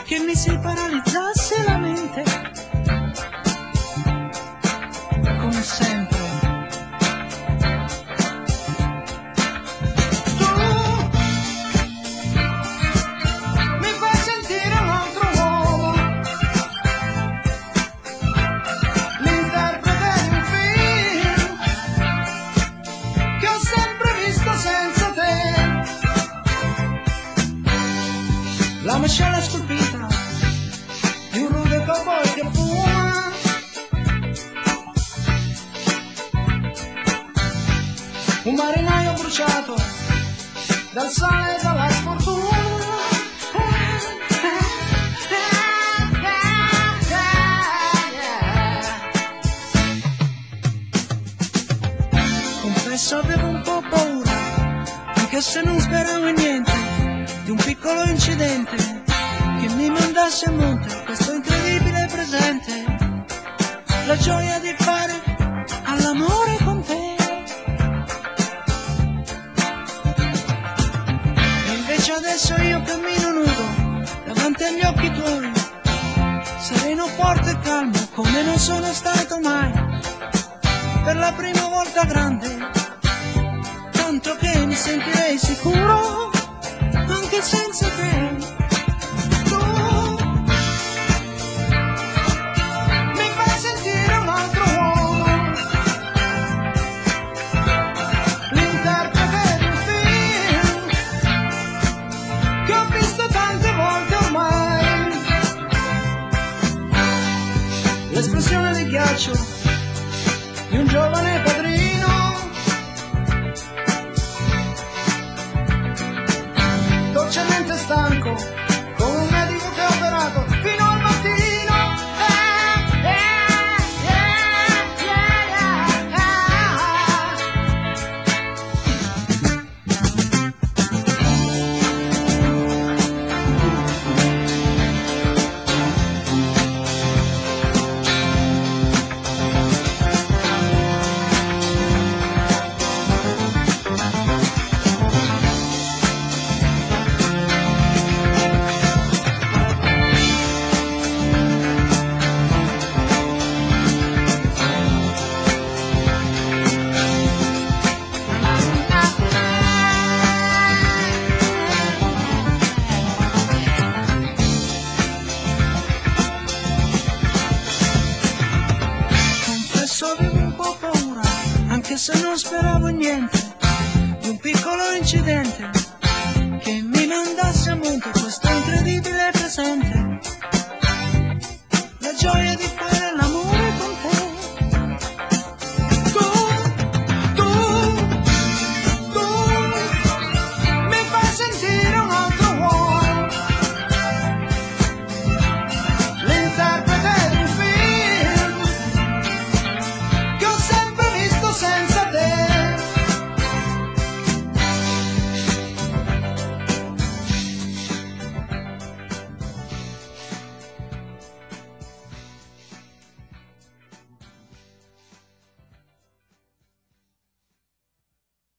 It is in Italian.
che mi si paralizzasse la mente, come sempre. Tu mi fai sentire un altro uomo, l'interprete di un film che ho sempre visto senza te. La mascella stupita di un rude cowboy che fuma, un marinaio bruciato dal sale e dalla sfortuna. Confesso avevo un po' paura, anche se non speravo in niente, di un piccolo incidente che mi mandasse a monte questo incredibile presente, la gioia di fare all'amore con te. E invece adesso io cammino nudo davanti agli occhi tuoi, sereno, forte e calmo come non sono stato mai, per la prima volta grande, tanto che mi sentirei sicuro anche senza te. Tu mi fai sentire un altro uomo, l'interprete di un film che ho visto tante volte ormai, l'esplosione di ghiaccio di un giovane padrino, dolcemente stanco, come un medico che ha operato fino al mattino. Avevo un po' paura, anche se non speravo in niente, di un piccolo incidente che mi mandasse a monte questo incredibile presente,